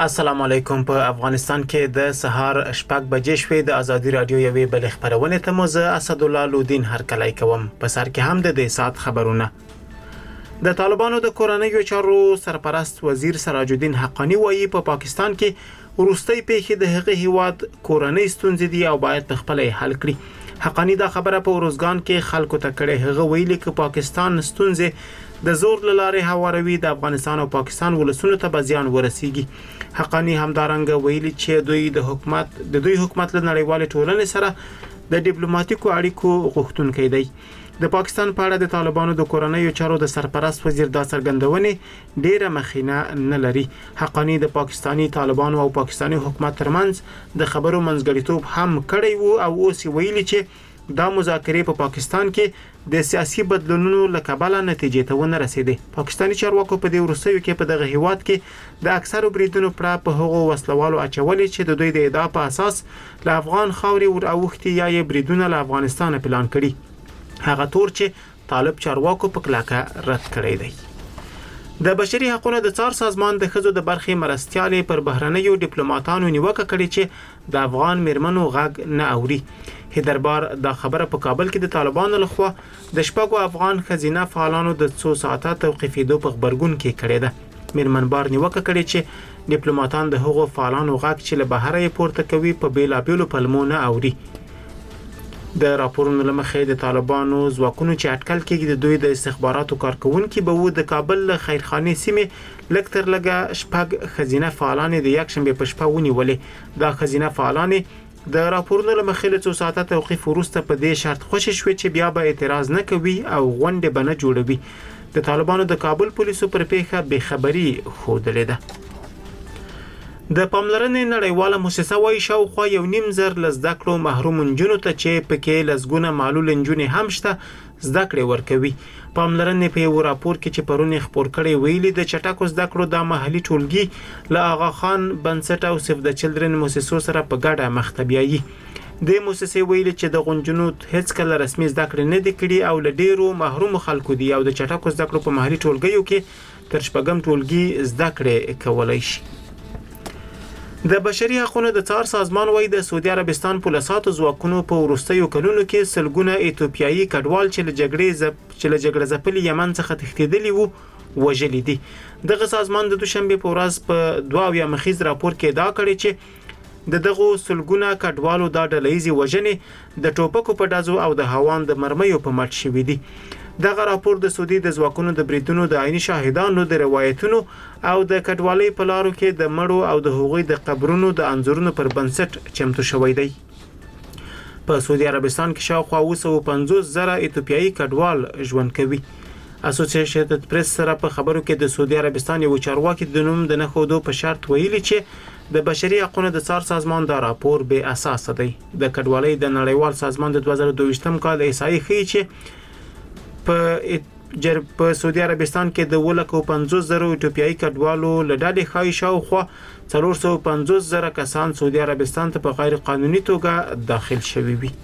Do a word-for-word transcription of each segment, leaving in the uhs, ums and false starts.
السلام علیکم. په افغانستان کې د سهار شپږ بجې شوې. د ازادي رادیو یوې بل خبرونه ته مو زه اسد الله لودین هرکلی کوم. په سر کې هم د دې سات خبرونه. د طالبانو د کورنیو چارو سرپرست وزیر سراج الدین حقانی وایي په پا پاکستان کې وروستي پیښې د هغه هیواد کورنۍ ستونزې دي او باید په خپل حل کړي. حقانی دا خبره په روزګان کې خلکو ته کړې. هغه ویلي چې پاکستان ستونزې د زور لاره هواروي د افغانستان او پاکستان ولسونو ته بزیان ورسیږي. حقانی همدارنګه ویلي چې دوی د حکومت د دوی حکومت له نړیوال ټولنې سره د ډیپلوماټیکو اړیکو غوښتونکي دی. د پاکستان په اړه د طالبانو د کورنیو چارو د سرپرست وزیر دا څرګندونې ډیره مخینه نه لري. حقانی د پاکستانی طالبانو او پاکستانی حکومت ترمنځ د خبرو منځګړیتوب هم کړی وو او اوس ویلي چې دا مذاکرې په پاکستان کې د سیاسي بدلونونو لکباله نتیجې ته ونه رسیدي. پاکستانی چارواکو په دې ورسوي کې په دغه هیواد کې د اکثرو بریدونو پر په هغو وسلوالو اچولې چې د دوی د ادعا په اساس له افغان خاوري ور اوختي یا یې بریدونه له افغانستان پلان کړي. هغه تور چې طالب چارواکو په کلاکه رد کړی دی. د بشري حقوقو د څار سازمان د خزو د برخې مرستيالې پر بهرنیو ډیپلوماټانو نیوکه کړې چې د افغان میرمنو غږ نه اوري. هیدربار دا خبره په کابل کې د طالبانو لخوا د شپږو افغان خزینه فعالانو د څو ساعته توقیفېدو په خبرګون کې کړې ده. میرمنبار نیوکه کړې چې ډیپلوماټان د هغو فعالانو غږ چې له بهره پورته کوي په بیلابېلو پلمو نه اوري. د راپورونو لمخې د طالبانو ځواکونو چې اټکل کېږي د دوی د استخباراتو کارکونکو به و د کابل له خیرخانه سیمې لکتر لګه شپږ خزینه فعالان د یک شنبه په شپه ونیولې. دا خزینه فعالان د راپورونو لمخې له څو ساعته توقیف وروسته په دې شرط خوشی شوې چې بیا به اعتراض نه کوي او غونډه به نه جوړوي. د طالبانو د کابل پولیسو پر پیښه بې خبري خوده ده. د پاملرنې نړیواله مؤسسه وايي شاوخوا یو نیم زر لزده کړو محروم نجونو ته چې پکې لزګونه معلول نجونې هم شته زده کړې ورکوي. پاملرنې په یو راپور کې چې پرونی خبر کړي ویلي د چټکو زده کړو د محلي ټولګي له آغا خان بنسټ او سیف د چلډرن مؤسسو سره په ګډه مختبیایي. د مؤسسې ویلي چې د غونجنو هیڅ کله رسمي زده کړې نه دي کړي او له ډیرو محروم خلکو دي او د چټکو زده کړو په محلي ټولګیو کې تر شپږم ټولګي زده کړې کولای شي. د بشري حقوقو د څار سازمان وایي د سعودي عربستان پولیساتو ځواکونو په وروستیو کلونو کې سلګونه ایتوپیایي کډوال چې له جګړې زپ چې له جګړې ځپلي یمن څخه تښتېدلي وو وژلي دي. دغه سازمان د دوشنبه په ورځ په دوه یا مخیز راپور کې دا کړی چې د دغه سلګونه کډوالو د ډلهیزي وژنې د ټوپکو په ډازو او د هوان د مرمیو په مټ شوې دي. دغه راپور د سعودي د ځواکونو د بریدونو د عیني شاهدانو د روایتونو او د کډوالۍ په لارو کې د مړو او د هغوی د قبرونو د انځورونو پر بنسټ چمتو شوی دی. په سعودي عربستان کې شاوخوا اوه سوه پنځوس زره ایتوپیایي کډوال ژوند کوي. اسوسییشنډ پریس سره په خبرو کې د سعودي عربستان یو چارواکي د نوم د نخودو په شرط ویلي چې د بشري حقوقو د څار سازمان دا راپور به اساس دی. د کډوالۍ د نړیوال سازمان د دوه زره دوه ویشتم کال احصایې ښیي چې په جر په سعودي عربستان کې د ولکو پنځوس زره ایتوپیایي کډوالو لړډې خای شاوخوا څلور سوه پنځوس زره کسان سعودي عربستان ته په غیر قانوني توګه داخل شوي وي.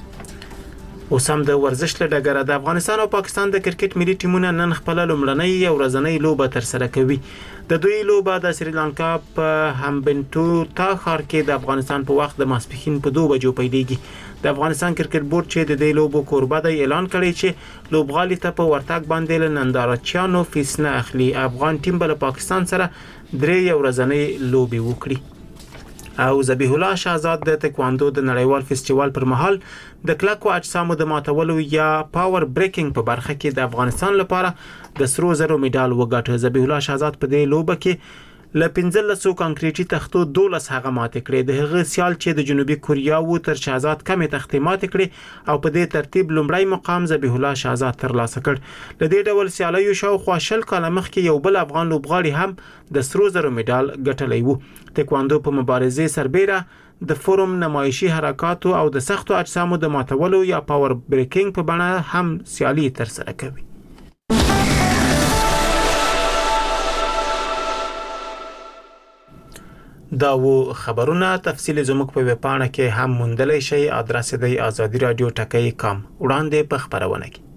اوس هم د ورزش له ډګره د افغانستان او پاکستان د کرکټ ملي ټیمونه نن خپل لومړنۍ او ورځنۍ لوبه تر سره کوي. د دوی لوبه د سریلانکا په همبنټوتا ښار کې د افغانستان په وخت د ماسپښین په دوه بجو پیلېږي. د افغانستان کرکټ بورډ چې د دې لوبو کوربه دی اعلان کړی چې لوبغالي ته په ورتګ باندې له نندارچیانو فیس نه اخلي. افغان ټیم به له پاکستان سره درې ورځنۍ لوبي وکړي. او ذبیح الله شهزاد د تکواندو د نړیوال فستیوال پر مهال د کلکو اجسامو د ماتولو یا پاور بریکینګ په برخه کې د افغانستان لپاره د سرو زرو میډال وګټه. ذبیح الله شهزاد په دې لوبه کې ل پنځلس کانکریټي تختو دولس هغه مات کړې. د هغه سیال چې د جنوبي کوریا وو تر شهزاد کمې تختې مات کړې او په دې ترتیب لومړی مقام ذبیح الله شهزاد ترلاسه کړ. ل دې ډول سیالیو شاوخوا شل کاله مخکې یو بل افغان لوبغاړي هم د سرو زرو میډال ګټلی وو. تکواندو په مبارزې سربېره د فورم نمایشي حرکاتو او د سختو اجسامو د ماتولو یا پاور بریکینګ په بڼه هم سیالي تر سره کوي. دا و خبرونه تفصیل زموږ په ویب پاڼه کې هم موندلی شئ. ادرس دی آزادی رادیو ټکی کام. وړاندې په خبرونه کې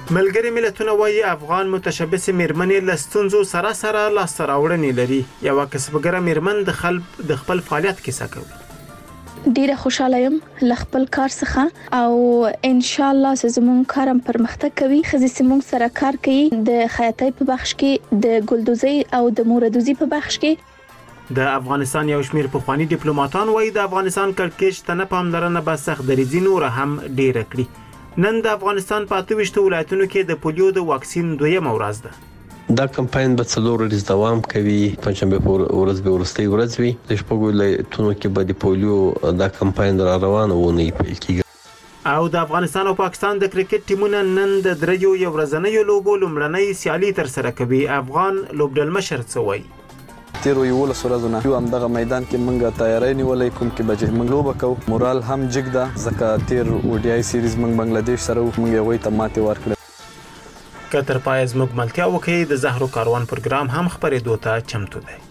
ملګری ملتونه وايي افغان متشبث میرمنې له ستونزو سره سره لاسته راوړنې لري. یوه کسبګره میرمن د خلک د خپل فعالیت کیسه کوي. ډیره خوشاله یم له خپل کار څخه او ان شاء الله زموږ کارم پرمختګ کوي. خزي سیمون سره کار کوي د خیاطۍ په بخش کې، د ګلدوزي او د موردوزي په بخش کې. د افغانستان یو شمیر پخوانی ډیپلوماټان وايي د افغانستان کړکېچ ته نه پاملرنه به سخت دریځي نور هم ډیره کړي. نن د افغانستان په اته ویشت ولایتونو کې د پولیو د واکسین دویمه ورځ ده. دا کمپاین به څلور ورځې دوام کوي. پنځمه په ورځ به ورستۍ ورځ وي. د شپږو ولایتونو کې به د پولیو دا کمپاین را روان ونه پیل کیږي. او د افغانستان او پاکستان د کرکټ ټیمونه نن د دریو یو ورځنیو لوبو لومړنۍ سیالي تر سره کوي. افغان لوبډل مشر څه وایي؟ تیرو یو له سورزونه یو هم دغه میدان کې منګه تیاری نیولې کوم کې بجې منګ لوبه کو مورال هم جګدا ځکه تیر اوډیای سیریز منګ بنگلاديش سره منګ وې ته ماته ورکړه. کتر پایز موږ ملتیا وکي د زهرو کاروان پروګرام هم خبرې دوته چمتو دی.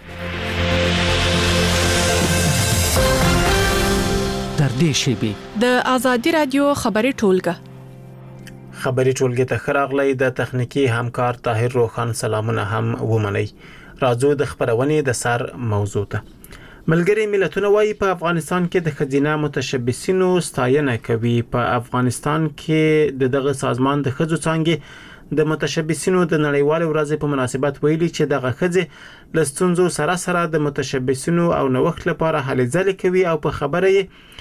تر دې شی د ازادي رادیو خبري ټولګه خبري ټولګه ته خراغلی د تخنیکی همکار طاهر روخان سلامونه هم ومني. راځو د خبرونې د سر موضوع ته. ملګری ملتونه وايي په افغانستان کې د خزینه متشبثینو ستاینه کوي. په افغانستان کې د دغه سازمان د خزو څنګه د متشبثینو د نړیوال ورځې په مناسبت ویلي چې دغه خزې لستونزو سره سره د متشبثینو او نوښت لپاره هلې ځلې کوي او په خبره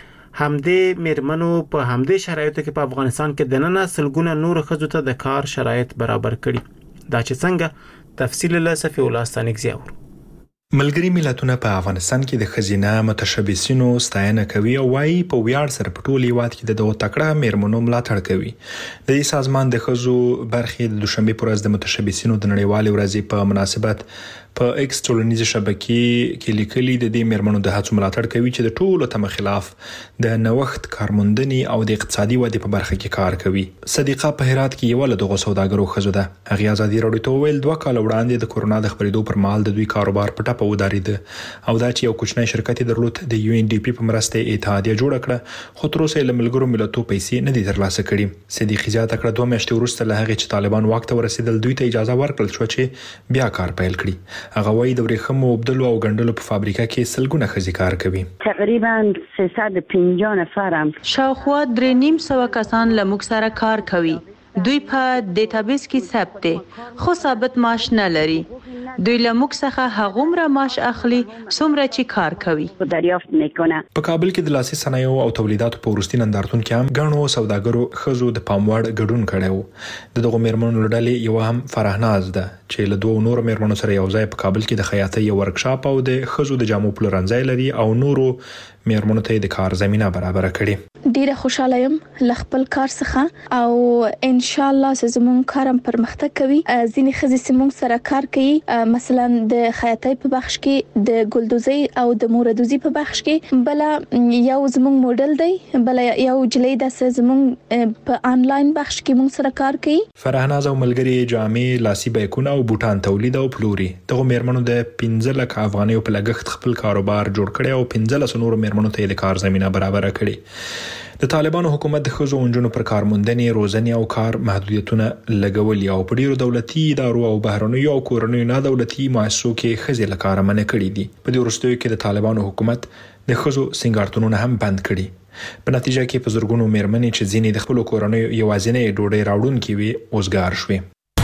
همدې میرمنو په همدې شرایطو کې په افغانستان کې د نن سلګونه نور خزو ته د کار شرایط برابر کړي. دا چې څنګه تفصیل له صفي الله ستانک زیاور. ملګری ملتونه په افغانستان کې د خزینه متشبثینو ستاینه کوي او وايي په ویاړ سره په ټول هیواد کې د دوه تکړه میرمنو ملاتړ کوي. د دې سازمان د خزو برخې د دوشنبه پر ورځ د متشبثینو د نړیوال ورځې په مناسبت په ایکس ټولنیزه شبکې کې لیکلي د دې میرمنو د هڅو ملاتړ کوي چې د ټولو تم خلاف د نوښت کارموندنې او د اقتصادي ودې په برخه کې کار کوي. صدیقه په هرات کې یو له دغه سوداګرو خزو ده. هغه ازادي راډیو ته ویل دوه کال وړاندې د کورونا د خبرېدو پر مهال د دوی کاروبار په ټاپه ودارید او دا چې یو کوچنی شرکت درلود د یو ان ډي پی په مرسته اتحادیه جوړ کړه خو تر اوسه له ملګرو ملتونو پیسې نه دي ترلاسه کړې. صدیقه زیاته کړه دوه میاشتې وروسته له هغه چې طالبان واک ته ورسېدل دوی ته اجازه ورکړل شو چې بیا کار پیل کړي. هغه وايي د ورېښمو وبدلو او ګنډلو په فابریکه کې سلګونه خزي کار کوي. تقریبا سیصد و پنجاه نفرم شاوخوا درې نیم سوه کسان له موږ سره کار کوي. دوی په ډیټابیس کې ثبت دي خو ثابت معاش نه لري. دوی له موږ څخه هغومره معاش اخلي څومره چې کار کوي. دریافت میکنه. په کابل کې د لاسي صنایعو او تولیداتو په وروستي نندارتون کې هم غاڼو سوداګرو خزو د پاموړ ګډون کړو. د دغه میرمنو لړلې یو هم فرهناز ده چې له دوه نور میرمنو سره یو ځای په کابل کې د خیاطۍ یو ورکشاپ او د خزو د جامو پلورنځای لري او نورو میرمنو ته د کار زمينه برابر کړي. ډیره خوشاله یم له خپل کار څخه او ان شاء الله زموږ کارم پرمختګ کوي. ځینې خزي سیمون سره کار کوي مثلا د خیاطۍ په بخش کې، د ګلدوزي او د موردوزي په بخش کې. بل یو زموږ موډل دی، بل یو جلې د زموږ په انلاین بخش کې مون سره کار کوي. فرهناز او ملګری جامې، لاسي بیکونه او بوټان تولید او پلوري. دغه میرمنو د پنځه لک افغانۍ په لګښت خپل کاروبار جوړ کړی او پنځه لس نور میرمنو ته د کار زمينه برابر کړي. د طالبانو حکومت د خزو انجونو پر کارموندنې، روزنې او کار محدودیتونه لګولي او په ډیرو دولتي ادارو او بهرنیو او کورنیو نه دولتي مؤسسو کې خزي لکاره منع کړي دي. په دې وروستیو کې د طالبانو حکومت د خزو سنگارتونونه هم بند کړي. په نتیجه کې په زرګونو میرمنې چې ځینې د خپل کورنیو یوازینۍ ډوډۍ راوړونکې وي اوسګار شوي.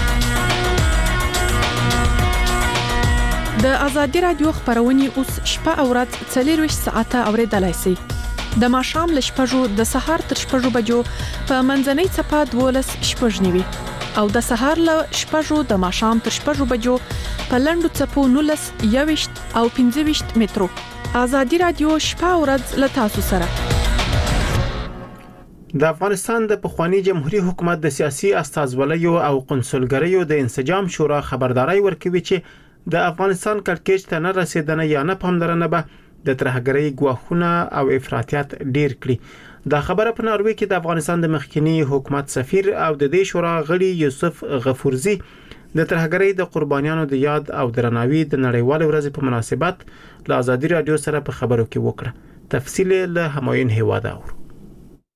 د ازادي رادیو خبرونه اوس شپه او ورځ څلور ساعته اوریدلای شئ. د ماښام ل شپږو د سهار تر شپږو بجو په منځنۍ چپه دولس شپږ نیوي او د سهار ل شپږو د ماښام تر شپږو بجو په لندو چپو نولس یويشت او پنځه ویشت مترو. ازادي رادیو شپه او ورځ ل تاسو سره. د افغانستان د پخوانی جمهوریت حکومت د سیاسي استازولیو او قنصلګریو د انسجام شورا خبرداري ورکوي چې د افغانستان کړکېچ ته نه رسیدنه یا نه پاملرنه به د ترهګرۍ ګواښونه او افراطیت ډیر کړي. دا خبره په ناروې کې د افغانستان د مخکنی حکومت سفیر او د دې شورا غړي یوسف غفورزی د ترهګرۍ د قربانیانو د یاد او درناوي د نړیوال ورځې په مناسبت له ازادي رادیو سره په خبرو کې وکړه. تفصیل له همایون هیواده اور.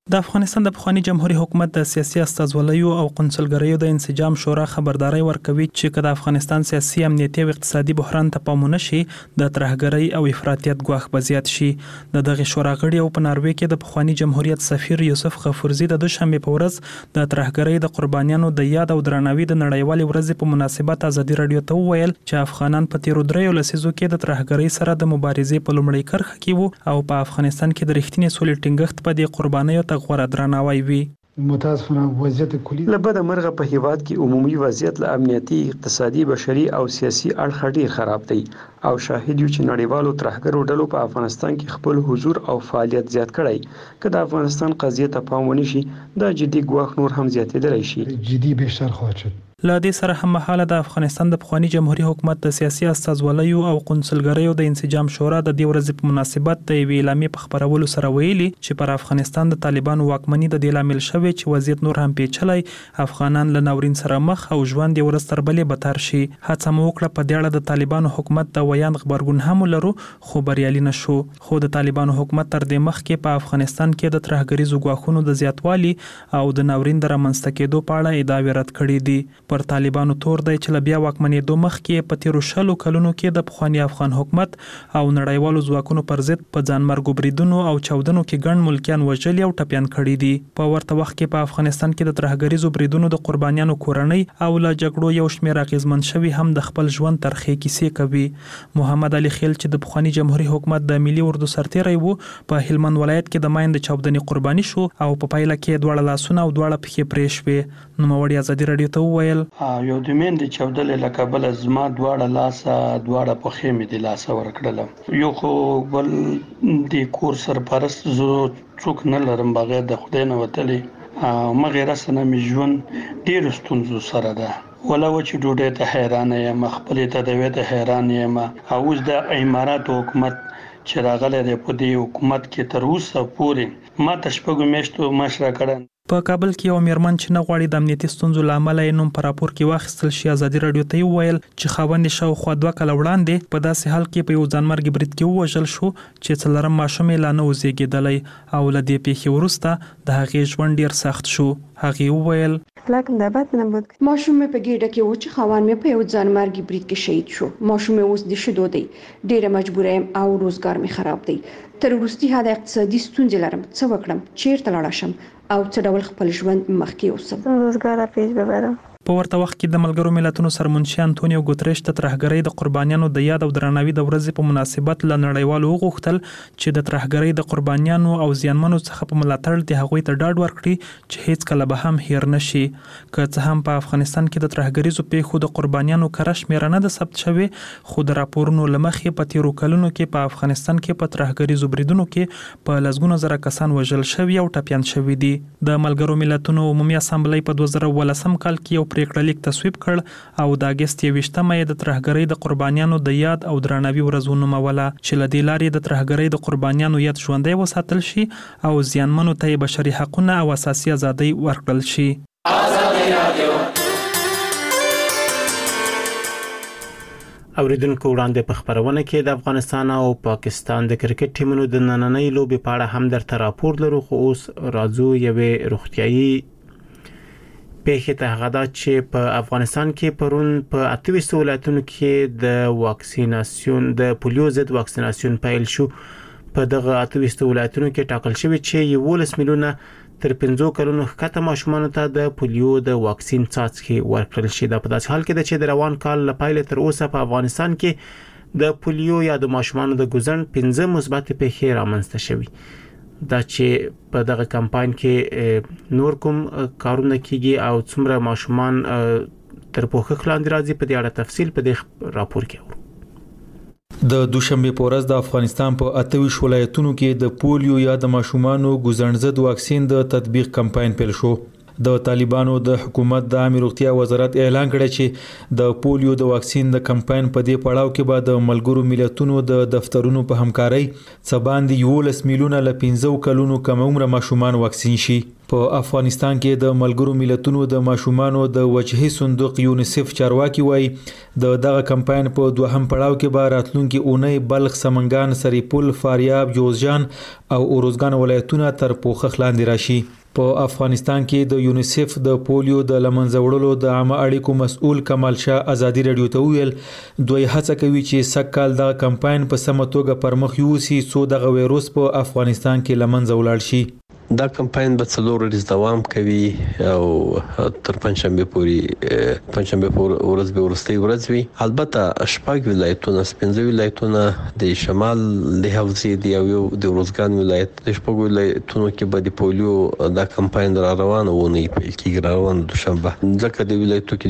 د افغانستان د پخوانی جمهوریت حکومت د سیاسي استازولیو او قونسلګریو د انسجام شورا خبرداري ورکوي چې کله افغانستان سیاسي امنیتي او اقتصادي بحران ته پام ونشي د ترهګرۍ او افراطیت ګواښ به زیات شي. د دغه شورا غړي او په ناروې کې د پخوانی جمهوریت سفیر یوسف غفورزی د دوشنبه په ورځ د ترهګرۍ د قربانیانو د یاد او درناوي د نړیوالې ورځې په مناسبت ازادي رادیو ته وویل چې افغانان په تیرو دریو لسیزو کې د ترهګرۍ سره د مبارزې په لومړۍ کرښه کې وو او په افغانستان کې د رښتینې سولې ټینګښت په دې قربانیو ته غوړه درناوی وي. متاسفانه وضعیت کلی لبد مرغه په هیواد کې عمومي وضعیت له امنیتي، اقتصادي، بشري او سیاسي اړخ ډیر خراب دی او شاهد یو چې نړیوالو ترهګرو ډلو په افغانستان کې خپل حضور او فعالیت زیات کړی. که د افغانستان قضیه ته پام ونشي دا جدي ګواښ نور هم زیاتېدلی شي. جدي بهتر خواهد شد. له دې سره هم مهاله د افغانستان د پخوانی جمهوریت حکومت د سیاسي استازولیو او قونسلګریو د انسجام شورا د دې ورځې په مناسبت د یوې اعلامیې په خبرولو سره ویلي چې پر افغانستان د طالبانو واکمنۍ د دې لامل شوی چې وضعیت نور هم پیچلی، افغانان له ناورین سره مخ او ژوند یې ورځ تر بلې بدتر شي. هڅه مو وکړه په دې اړه د طالبانو حکومت د ویاند خبرګون هم لرو خو بریالي نشو. خو د طالبانو حکومت تر دې مخکې په افغانستان کې د ترهګریزو ګواښونو د زیاتوالي او د ناورین د رامنځته کېدو په اړه ادعاوې رد کړې دي. پر طالبانو تور دی چې بیا واکمنېدو مخکې په تیرو شلو کلونو کې د پخوانی افغان حکومت او نړیوالو ځواکونو پر ضد په ځانمرګو بریدونو او چاودنو کې ګڼ ملکیان وژلي او ټپیان کړي دي. په ورته وخت کې په افغانستان کې د ترهګریزو بریدونو د قربانیانو کورنۍ او له جګړو یو شمېر اغېزمن شوي هم د خپل ژوند ترخې کیسې کوي. محمد علي خیل چې د پخوانی جمهوریت حکومت د ملي اردو سرتیری وو په هلمند ولایت کې د ماین د چاودنې قرباني شو او په پایله کې دواړه لاسونه او دواړه پښې پرې شوې. نوموړي ازادي رادیو ته وویل یو د مین د چاودلې له کبله زما دواړه لاسه دواړه پښې مې د لاسه ورکړله. یو خو بل د کور سرپرست زه څوک نه لرم بغیر د خدای نه وتلی مغیر سره مې ژوند ډېرو ستونزو سره ده. ولا و چې ډوډۍ ته حیران یم، خپلې تداوۍ ته حیران یم. اوس د اماراتو حکومت چې راغلی دی په دې حکومت کې تر اوسه پورې ما ته شپږو میاشتو مشره کړه. په کابل کې یو میرمن چې نه غواړي د امنیتي ستونزو له امله یې نوم په راپور کې واخیستل شي ازادي رادیو ته وویل چې خاوند شاوخوا دوه کاله وړاندې په داسې حال کې په یو ځانمرګي برید کې ووژل شو چې څلورم ماشوم یې لا نه و زېږېدلی او له دې پیښې وروسته د هغې ژوند ډېر سخت شو. هغې وویل ماشوم مې په ګېډه کې و چې خاوند مې په یو ځانمرګي برید کې شهید شو. ماشوم مې اوس د شیدو دی، ډېره مجبوره یم او روزګار مې خراب دی. تر وروستي حده اقتصادي ستونزې لرم. څه وکړم؟ چیرته لاړ شم او څه ډول خپل ژوند مخکې یوسم؟ روزګار پیش ببرم. په ورته وخت کې د ملګرو ملتونو سرمنشي انټونیو ګوتریش د ترهګرۍ د قربانیانو د یاد او درناوي د ورځې په مناسبت له نړیوالو وغوښتل چې د ترهګرۍ د قربانیانو او زیانمنو څخه په ملاتړ د هغوی ته ډاډ ورکړي چې هیڅ کله به هم هیر نشي. که څه هم په افغانستان کې د ترهګریزو پیښو د قربانیانو کره شمېره نه ده ثبت شوې، خو د راپورونو له مخې په تیرو کلونو کې په افغانستان کې په ترهګریزو بریدونو کې په لسګونو زره کسان وژل شوي او ټپیان شوي دي. د ملګرو ملتونو عمومي اسامبلۍ په دوه زره ولسم کال کې یو پریکړه لیک تصویب کړ او د اګست یوویشتمه یې د ترهګرۍ د قربانیانو د یاد او درناوي ورځ ونوموله چې له دې لارې د ترهګرۍ د قربانیانو یاد ژوندی وساتل شي او زیانمنو ته یې بشري حقونه او اساسي ازادۍ ورکړل شي. اوریدونکو وړاندې په خبرونه کې د افغانستان او پاکستان د کرکټ ټیمونو د نننۍ لوبې په اړه هم درته راپور لرو، خو اوس راځو یوې روغتیایي پیښې ته. هغه دا چې په افغانستان کې پرون په اته ویشت ولایتونو کې د واکسیناسیون د پولیو ضد واکسیناسیون پیل شو. په دغه اته ویشت ولایتونو کې ټاکل شوی چې یولس میلیونه تر پنځه کلونو ښکته ماشومانو ته د پولیو د واکسین څاڅکي ورکړل شي. دا په داسې حال کې ده چې د روان کال له پیل تر اوسه په افغانستان کې د پولیو یا د ماشومانو د ګوزن پنځه مثبت پیښې رامنځته شوي. دا چې په دغه کمپاین کې نور کوم کارونه کیږي او څومره ماشومان تر پوښښ لاندې راځي په دې اړه تفصیل په دې راپور کې اورو. د دوشنبه په ورځ د افغانستان په اته ویشت ولایتونو کې د پولیو یا د ماشومانو ګوزن ضد واکسین د تطبیق کمپاین پیل شو. د طالبانو د حکومت د عامه روغتیا وزارت اعلان کړی چې د پولیو د واکسین د کمپاین په دې پړاو کې به د ملګرو ملتونو د دفترونو په همکارۍ څباندې یولس میلیونه ل پنځه کلونو کم عمر ماشومان واکسین شي. په افغانستان کې د ملګرو ملتونو د ماشومانو د وجهي صندوق یونیسف چارواکي وایي د دغه کمپاین په دوهم پړاو کې به راتلونکي اونۍ بلخ، سمنګان، سریپول، فاریاب، جوزجان او اروزګان ولایتونه تر پوښښ لاندې راشي. په افغانستان کې د یونیسف د پولیو د لمنځه وړلو د عامه اړیکو مسؤل کمال شاه ازادي رادیو ته ویل دوی هڅه کوي چې سږکال دغه کمپاین په سمه توګه پرمخ یوسي څو دغه وایروس په افغانستان کې لمنځه ولاړ شي. دا کمپاین به څلور ورځې دوام کوي او تر پنځشنبه پورې پنځشنبه پورې ورځ به ورستي ورځ وي. البته شپږ ولایتونه سپنځه ولایتونه د شمال د حوزې دی او د روزګان ولایت د شپږ ولایتونو کې به د پولیو دا کمپاین را روان و نه کیږي روان دوشنبه. ځکه د ولایتونو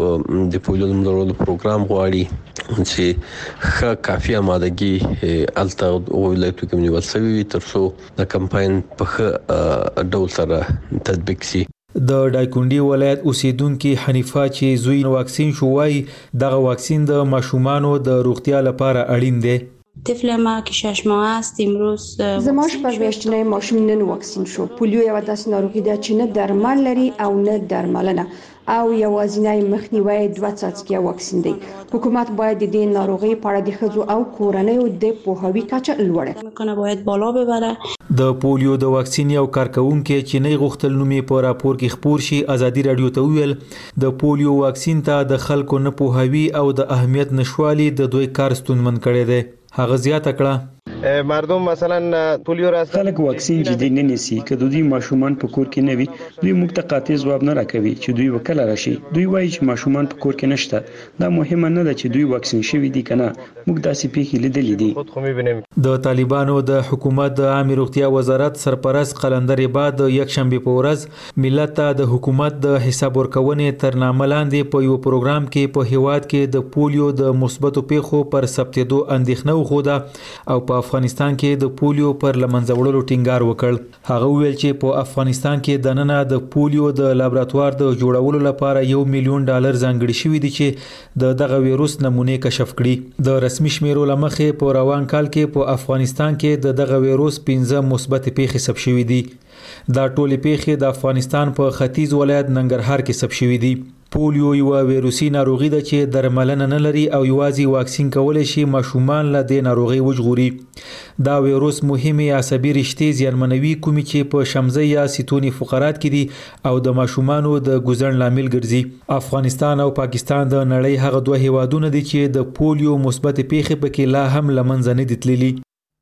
کې د پولیو د پروګرام غواړي چې ښه کافي آمادګي الته ولایتونو کې نیول شوی ترڅو د کمپاین په ډول سره تطبیق شي. د ډایکونډي ولایت اوسیدونکو حنیفه چې زوی واکسین شو وايي دغه واکسین د ماشومانو د روغتیا لپاره اړین دی. طفل ما که شش ماه است امروز زما شپږ میاشتنی ماشوم نن واکسین شو. پولیو یو داسې ناروغي ده چې نه درمل لري او نه درملنه او یوازینی مخنیوي دوه څاڅکي واکسین دی. حکومت باید د دې ناروغي په اړه د ښځو او کورنیو د پوهاوي کچه لوړه کړي. باید بالا ببره. د پولیو د واکسین یو کارکونکو چې نه غوښتل نومي په راپور کې خبر شي ازادي رادیو ته ویل د پولیو واکسین ته د خلکو نه پوهاوي او د اهمیت نشوالي د دوی کار ستونمن کړي دي. هغه زیاته کړه مردم مثلا پولیو راست خلک واکسین جدي نه نسی کله دوی ماشومان په کور کې نه وي دوی موږ ته قاطع ځواب نه راکوي چې دوی وکړه راشي. دوی وایي چې ماشومان په کور کې نشته. دا مهمه نه ده چې دوی واکسین شوي دي کنه موږ داسې پیښې لیدلې دي. د طالبانو د حکومت د عامه روغتیا وزارت سرپرست قلندر عباد یک شنبه په ورځ ملت ته د حکومت د حساب ورکونې تر نامه لاندې په یو پروګرام کې په هیواد کې د پولیو د مثبتو پیښو پر ثبتېدو اندېښنه وښوده او په افغانستان کې د پولیو پر لمنځه وړلو ټینګار وکړ. هغه ویل چې په افغانستان کې د نننه د پولیو د لابراتوار د جوړولو لپاره یو میلیون ډالر ځانګړي شوی دي چې د دغه وایروس نمونه کشف کړي. د رسمي شمیرو لمخې په روان کال کې په افغانستان کې د دغه وایروس پنځه مثبت پیښې ثبت شوې دي. دا ټولې پیښې د افغانستان په ختیځ ولایت ننګرهار کې ثبت شوې دي. پولیو یو وایروسي ناروغي ده چې درملنه نه لري او یوازې واکسین کولای شي ماشومان له دې ناروغي وژغوري. دا وایروس مهمه عصبي رشتې زیانمنوي کومې چې په شمزه یا ستوني فقرات کې دي او د ماشومانو د ګوزن لامل ګرځي. افغانستان او پاکستان د نړۍ هغه دوه هیوادونه دي چې د پولیو مثبت پیښې پکې لا هم لمنځه نه دي تللي.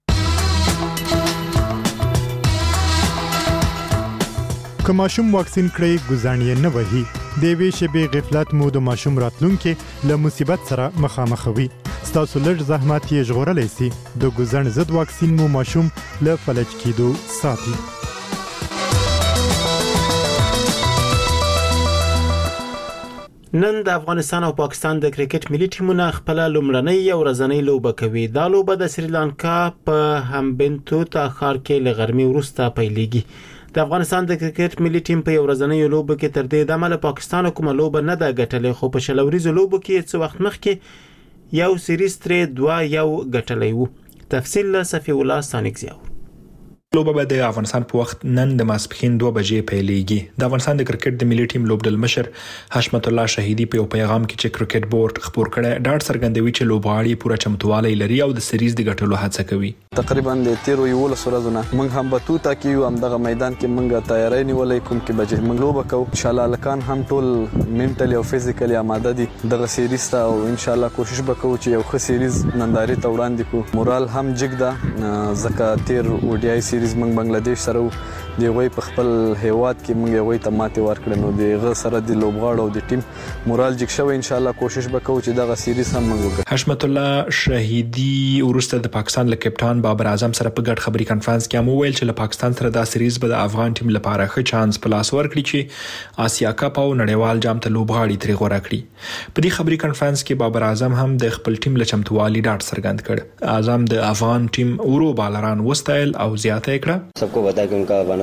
که ماشوم واکسین کړي ګزاڼ یې نه وهي د وی شبې غفلت مو د ماشوم راتلونکي له مصیبت سره مخامخوي. ستاسو لږ زحمت یې ژغورلی سي. د ګزاڼ ضد واکسین مو ماشوم له فلج کېدو ساتي. نن د افغانستان او پاکستان د کرکټ ملي ټیمونه خپل لومړنۍ او ورځنۍ لوبه کوي. دا لوبه د سریلانکا په همبنتوتا ښار کې له غرمې وروسته پیلېږي. د افغانستان د کرکټ ملي ټیم په ورځنۍ لوبه کې تر دې دمه له پاکستان کومه لوبه نه ده ګټلې، خو په شلوريزو لوبو کې څه وخت مخکې یو سیریز ترې دوه یو ګټلې وو. تفصیل له صفی الله سانکزیو. لوبه به د افغانستان په وخت نن د ماسپښین دوه بجې پیلېږي. د افغانستان د کرکټ د ملي ټیم لوبډل مشر حشمت الله شهیدی په یو پیغام کې چې کرکټ بورډ خبر کړی ډاډ څرګندوي چې لوبغاړي پوره چمتووالی لري او د سیریز د ګټلو هڅه کوي. تقریبا د تیرو یو لس ورځو نه موږ هم بتوتا کې یو هم دغه میدان کې موږ تیاری نیولې کوم کې بجې موږ لوبه کوو. ان شاء الله لکان هم ټول منټلی او فزیکلی آماده دي دغه سیریز ته او ان شاء الله کوشش وکړو چې یو ښه سیریز ننداري ته وړاندې کو. مورال هم جګده ځکه تیر اوډیای سیریز موږ بنگلاديش سره دی غوي په خپل هیواد کې موږ غوي ته ماته ورکړو نو دی غ سره د لوبغاړو او د ټیم مورال جګ شوی. ان شاء الله کوشش وکړو چې دغه سیریز هم موږ وکړو. حشمت الله شهیدی ورسته د پاکستان له کپټان بابر اعظم سره په ګډ خبري کانفرنس کې مو ویل چې له پاکستان سره دا سیریز به د افغان ټیم لپاره ښه چانس په لاس ورکړي چې آسیا کپ او نړیوال جام ته لوبغاړي ترې غوړه کړي. په دې خبري کانفرنس کې بابر اعظم هم د خپل ټیم له چمتووالي ډاډ څرګند کړ. اعظم د افغان ټیم اورو بالران وستایل او زیاته کړه. सबको पता है कि उनका one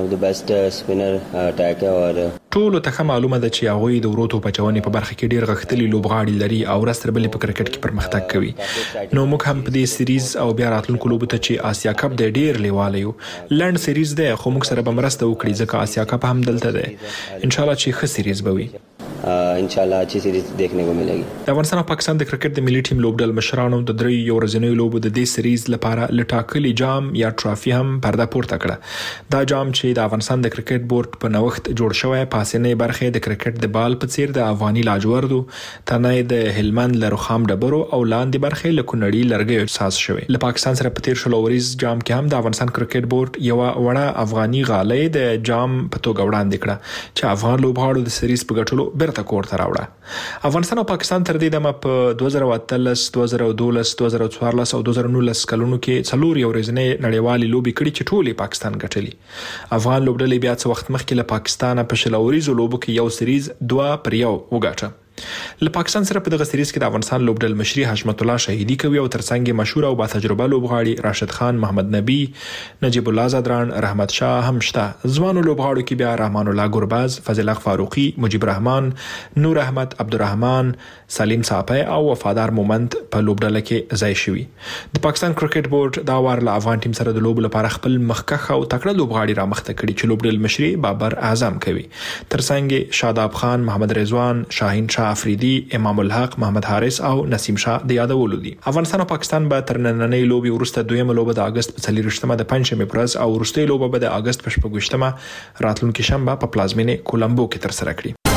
of the best uh, spinner uh, attacker or ټول ته معلومه ده چې هغه د وروتو پچونې په برخه کې ډیر غښتلي لوبغاړي لري او راستربلې په کرکټ کې پرمختګ کوي. نو موږ هم په دې سیریز او بیا راتلونکو لوبو ته چې آسیا کپ د ډیر لیواله یو لند سیریز ده خو موږ سره به مرسته وکړي ځکه آسیا کپ هم دلته ده. ان شاء الله چې ښه سیریز به وي. ان شاء الله اچھی سیریز دیکھنے کو ملے گی. د افغانستان او پاکستان د کرکټ د ملي ټیم لوبډل مشرانو د درې یو ورځنیو لوبو د دې سیریز لپاره لټاکلي جام یا ټرافي هم پرده پورته کړه. دا جام چې د افغانستان د کرکټ بورډ په نوښت جوړ شوی پاسنۍ برخه د کرکټ د بال په څیر د افغاني لاجوردو تنه د هلمند لرخام ډبرو او لاندې برخه له کونړي لرګي احساس شوی. له پاکستان سره په تیر شلو ورځ جام کې هم د افغانستان کرکټ بورډ یو وړه افغاني غالۍ د جام په توګه وړاندې کړه چې افغان لوبغاړو د سیریز په ګټلو بیرته کور ته راوړه. افغانستان او پاکستان تر دې دمه په دوه زره اتلس دوه زره دولس دوه زره څوارلس او دوه زره نولس کلونو کې څلور یو ورځنۍ نړیوالې لوبې کړې چې ټولې پاکستان ګټلې. افغان لوبډلې بیا څه وخت مخکې له پاکستان په شلوريزو لوبو کې یو سیریز دوه پر یو وګاټه. له پاکستان سره په دغه سیریز کې د افغانستان لوبډل مشري حشمت الله شهیدي کوي او ترڅنګ مشهور او با تجربه لوبغاړي راشد خان، محمد نبی، نجیب الله زادران، رحمت شاه هم شته. ځوانو لوبغاړو کې بیا رحمان الله ګرباز، فضل حق فاروقي، مجيب رحمان، نور احمد، عبدالرحمن، سلیم صاحب او وفادار مومند په لوبډل کې ځای شوی. د پاکستان کرکټ بورډ دا وار له افغان ټیم سره د لوب لپاره خپل مخکخ او تکړه لوبغاړي را مخته کړي چې لوبډل مشري بابر اعظم کوي. ترڅنګ شاداب خان، محمد رضوان، شاهین شاه افریدي، امام الحق، محمد حارث او نسیم شاه د یادولو دي. افغانستان او پاکستان به تر نننۍ لوبي وروسته دویمه لوبه د اگست په څلورشتمه د پنځمې پرز او وروستۍ لوبه به د اگست په شپږشتمه راتلونکي شنبه په پلازمینه کولمبو کې تر سره کړي.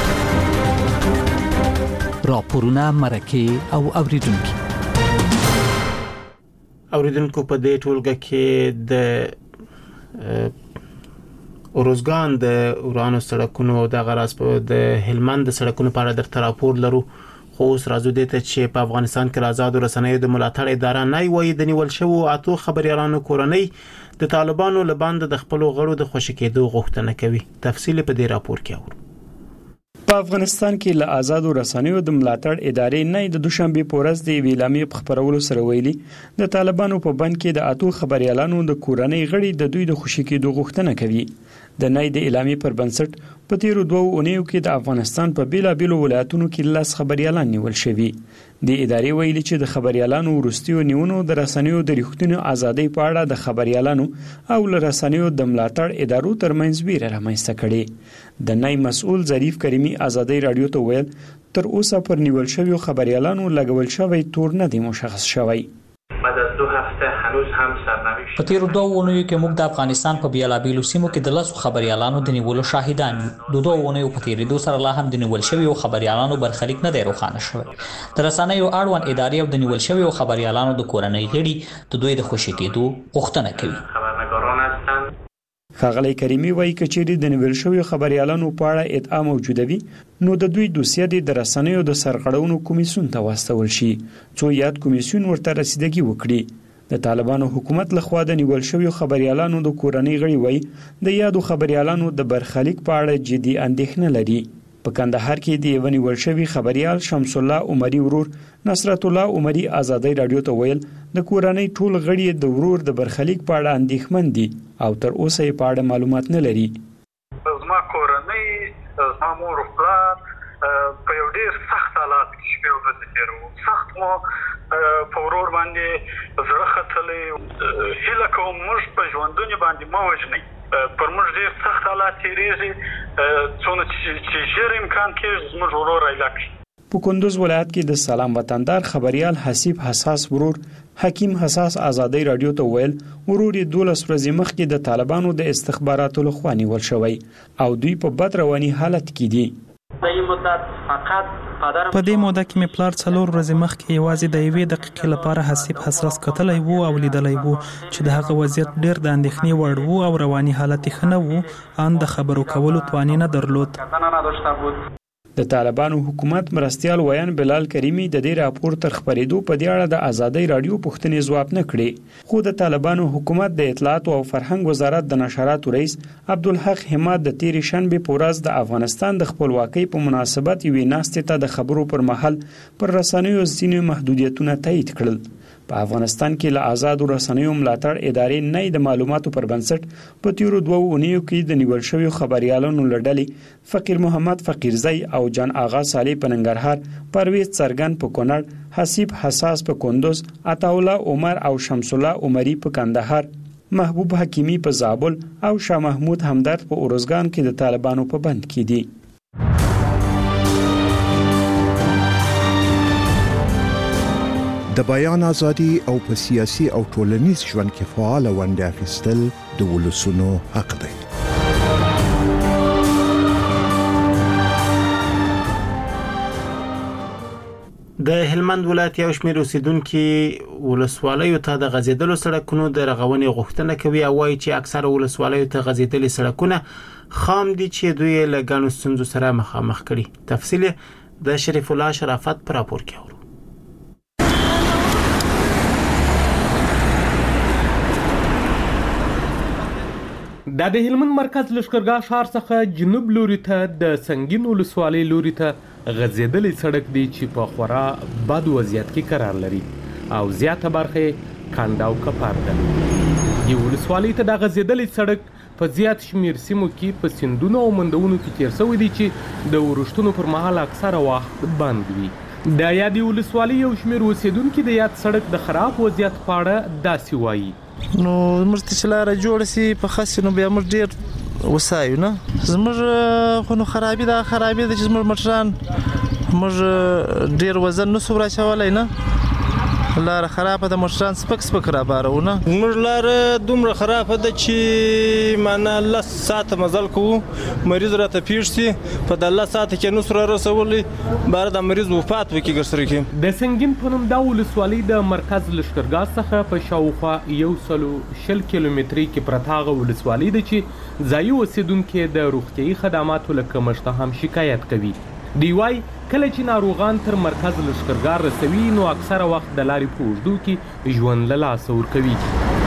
راپورونه مرکه او اوریدونکو اوریدونکو په دې ټولګه کې د اوروزګان د اورانو سړکونو د غراس په د هلمند د سړکونو په اړه د راپور لرو. خو اوس راځو دې ته چې په افغانستان کې آزاد رسنیو د ملاتړ اداره نه وایي د نیول شوو اتو خبريالانو کورنۍ د طالبانو لباند د خپل غړو د خوشی کېدو غوښتنه کوي. تفصیل په دې راپور کې اورو. په افغانستان کې له آزاد رسنیو د ملاتړ ادارې نه د دوشنبه پورز د ویلامي په خبرولو سره ویلي د طالبانو په بند کې د اتو خبريالانو د کورنۍ غړي د دوی د خوشی کېدو غوښتنه کوي. د نای د اعلامي پر بنسټ په تیرو دوه اونیو کې د افغانستان په بیلابیلو ولایتونو کې لاس خبريالان نیول شوي. د ادارې ویلي چې د خبريالانو ورستیو نیونو د رسنیو د ریښتینو ازادۍ په اړه د خبريالانو او ل رسنیو د ملاتړ ادارو ترمنځ ویره رامنځته کړي. د نای مسؤل ظریف کریمی ازادۍ رادیو ته ویل تر اوسه پر نیول شوی خبريالانو لګول شوی تور نه دی مشخص شوی. بعد از دو هفته هنوز هم سرنوشت په تیرو دوه اونیو کې موږ د افغانستان په بیلابیلو سیمو کې د لاسو خبريالانو د نیولو شاهدان یو. د دوه اونیو په تیریدو سره لا هم د نیول شوی خبريالانو برخلیک نه دی روښانه شوی. د رسنیو اړوند ادارې او د نیول شوی خبريالانو د کورنۍ غړي د دوی د خوشی کېدو غوښتنه کوي. خبرنگاران هستند. ښاغلی کریمی وایي کچېری د نیول شوی خبريالانو په اړه ادعا موجوده وي نو د دوی دوسیه د رسنیو د سرغړونو کمیسیون ته واستول شي څو یاد کمیسیون ورته رسیدګي وکړي. د طالبانو حکومت لخوا د نیول شوی خبريالانو د کورنۍ غړي وایي د یادو خبريالانو د برخلیک په اړه جدي اندېښنه لري. په کندهار کې د یو نیول شوی خبريال شمس الله عمري ورور نصرت الله عمري ازادۍ رادیو ته ویل د کورنۍ ټول غړي د ورور د برخلیک په اړه اندېښمن دي او تر اوسه یې په اړه معلومات نه لري. زما کورنۍ زما مور او پلار په یو ډېر سخت حالات کې شپې ورځې تېروي. سخت مو په ورور باندې زړه ختلی هیله کوم موږ په ژوندوني باندې ما وژنئ. پر موږ ډېر سخت حالات تېرېږي څونه چې ژر امکان کې زموږ ورور ایله کړي. په کندوز ولایت کې د سلام وطندار خبريال حسیب حساس ورور حکیم حساس ازادۍ رادیو ته ویل ورور یې دولس ورځې مخکې د طالبانو د استخباراتو لخوا نیول شوی او دوی په بد رواني حالت کې دي. په دې موده کې مې پلار څلور ورځې مخکې یوازې د یوې دقیقې لپاره حسیب حساس کتلی وو او لیدلی وو چې د هغه وضعیت ډېر د اندېښنې وړ وو او رواني حالت یې ښه نه وو. ان د خبرو کولو توان نه درلود. د طالبانو حکومت مرستيال ویان بلال کریمی د دې راپور تر خبرېدو په دې اړه د ازادۍ رادیو پوښتنې ځواب نه کړي. خو د طالبانو حکومت د اطلاعات او فرهنګ وزارت د نشراتو رئیس عبدالحق حماد د تیرې شنبه په ورځ د افغانستان د خپلواکۍ په مناسبت یوې ناستې ته د خبرو پر مهال پر رسنیو ځینې محدودیتونه تایید کړل. په افغانستان کې له آزاد رسنیو ملاتړ ادارې نه د معلوماتو پر بنسټ په تیرو دوه اونیو کې د نیول شویو خبريالانو لړلې فقیر محمد فقیرزی او جان آغا صالح په ننګرهار، پرویز څرګن په کونړ، حسیب حساس په کندوز، عطاالله عمر او شمس الله عمری په کندهار، محبوب حکیمی په زابل او شاه محمود همدرد په اورزګان کې د طالبانو په بند کې دي. د بیان ازادي او په سیاسي او ټولنیز ژوند کې فعال ونډه اخیستل د ولسونو حق دی. د هلمند ولایت یو شمېر اوسیدونکو ولسوالیو ته د غځېدلو سړکونو د رغونې غوښتنه کوي او وایي چې اکثره ولسوالیو ته غځېدلي سړکونه خام دي چې دوی له ګڼو ستونزو سره مخامخ کړي. تفصیل د شریف الله شرافت پر راپور کې اورو. دا د هلمند مرکز لشکرګاه ښار څخه جنوب لوري ته د سنگین ولسوالۍ لوري ته غځېدلې سړک دی چې په خورا بد وضعیت کې قرار لري او زیاته برخه کاند او کپار ده. د ولسوالۍ ته د غځېدلې سړک په زیات شمیر سیمو کې په سیندونو او مندونو کې تیر شوی دی چې د ورښتونو پر مهال اکثره وخت بند وي. د یادې ولسوالۍ یو شمیر اوسیدونکي د یاد سړک د خراب وضعیت په اړه داسې وایي. نو موږ ته چې لاره جوړ سي په خاص نو بیا موږ ډیر وسایو نه زموږ خو نو خرابې ده خرابې ده چې زموږ مټران موږ ډیر وزن نه سو راچولای نه لاره خرابه ده مټران سپک سپک را بارونه موږ لاره دومره خرابه ده چې معنا لس ساعت مزل کوو مریض راته پیښ سي په د لس ساعت کې نو سره رسولي بار د مریض وفات وکي ګرسره کې. د سنگین په نوم د ولسوالۍ د مرکز لشکرګاه څخه په شاوخوا یو سلو شل کیلومتري کې پرتاغه ولسوالۍ ده چې ځایي اوسیدونکو د روغتیايي خدماتو له کمښت هم شکایت کوي. دی وای کله چې ناروغان تر مرکز لشکرګاه رسوي نو اکثره وخت د لارې په اوږدو کې ژوند له لاسه ورکوي.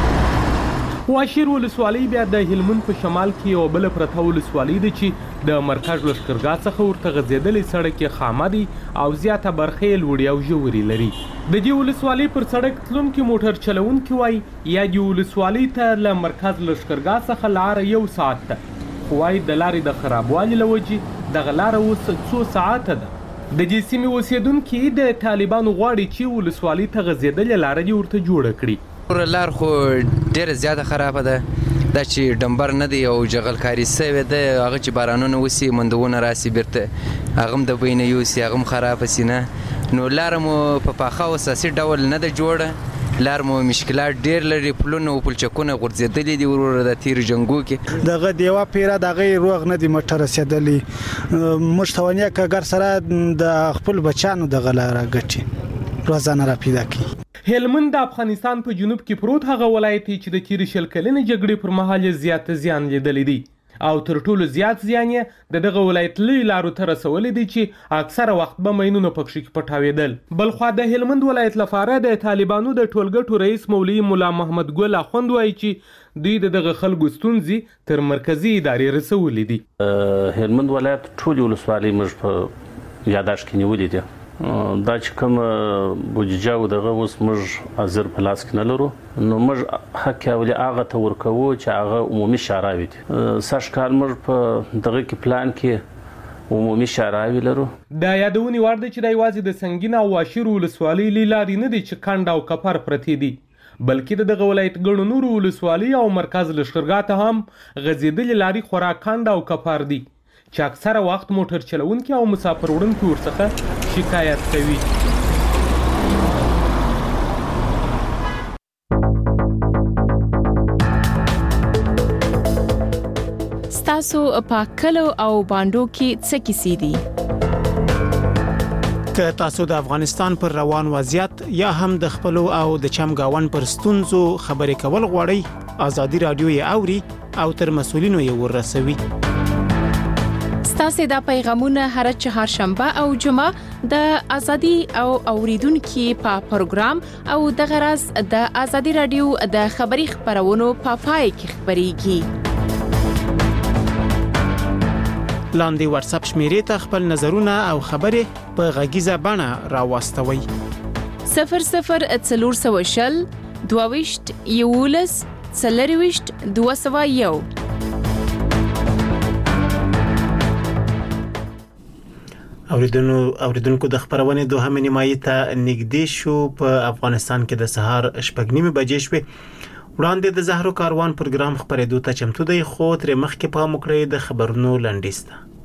واشیر ولسوالۍ بیا د هلمند په شمال کې یو بل پرته ولسوالۍ ده چې د مرکز لشکرګاه څخه ورته غځېدلې سړک یې خامه دي او زیاته برخه یې لوړې او ژورې لري. د دې ولسوالۍ پر سړک تلونکي موټر چلونکي وایي یا دې ولسوالۍ ته له مرکز لشکرګاه څخه لاره یو ساعت ده خو وایي د لارې د خرابوالي له وجې دغه لاره اوس څو ساعته ده. د دې سیمې اوسیدونکي د طالبانو غواړي چې ولسوالۍ ته غځېدلې لاره دې ورته جوړه کړي. لار خو ډیره زیاته خرابه ده دا چې ډمبر نه دی او جغلکاري سوی ده هغه چې بارانونه وسی مندونه راسي بیرته هغه د بینه یوسي هغه خرابه سي نه نو لار مو په پاخه او اساسي ډول نه ده جوړه لار مو مشکلات ډیر لري پلونه او پلچکونه غورځېدلې دي ورور د تیر جنگو کې دغه دیوا پیرا دغه روغ نه دی مټر رسیدلې مشتونیه کګر سره د خپل بچانو دغه لار غټي روزانه را پیدا کی. هلمند د افغانستان په جنوب کې پروت هغه ولایت چې د تیر شل کلنې جګړې پر مهال زیات زیان لیدلی دی او تر ټولو زیات زیان یې د دغه ولایت لوی لارو ته رسولی دی چې اکثره وخت به ماینونه پکښې کې پټاوېدل. بلخوا د هلمند ولایت لپاره د طالبانو د ټولګټو رئیس مولوي ملا محمد ګل اخوند وایي چې دوی د دغه خلکو ستونزې تر مرکزي ادارې رسولې دي. هلمند ولایت ټولې ولسوالۍ موږ په یاداشت کې نیولې دي دا چې کوم بودیجه او دغه اوس موږ حاضر په لاس کې نه لرو نو موږ حق ولې هغه ته ورکوو چې هغه عمومي شاراوي دي سږ کال موږ په دغه کې پلان کې عمومي شاراوي لرو. دا یادونې وړ ده چې دا یوازې د سنگین او واشیر ولسوالۍ لارې نه دي چې کند او کپر پرتې دي بلکې د دغه ولایت ګڼو نورو ولسوالۍ او مرکز لشکرګاه ته هم غځېدلې لارې خورا کند او کپر دي چې اکثره وخت موټر چلونکي او مسافر وړونکي ورڅخه شکایت کوي. ستاسو په کلو او باندو کې څه کیسې دي؟ که تاسو د افغانستان پر روان وضعیت یا هم د خپل او د چمګاون پر ستونزو خبرې کول غواړئ ازادي رادیو یې اوري او تر مسولینو یې ورسوي. ستاسو د پیغامونه هر چهارشنبه او جمعه د ازادي او اوریدونکو په پروګرام او د غرض د ازادي رادیو د خبري خبرونو په پای کې خبريږي. لاندې واتس اپ شمیرې ته خپل نظرونه او خبرې په غږیزه بڼه راوستوي. صفر صفر څلور سوه شل دوه ویشت یولس څلرویشت دوه سوه یو. اوریدونکو اوریدونکو د خبرونې دوهمه نیمایي ته نږدې شو. په افغانستان کې د سهار شپږ نیمې بجې شوې. وړاندې د زهرو کاروان پروګرام خبرېدو ته چمتو دی، خو تر مخکې په مکړې د خبرونو لنډیسته.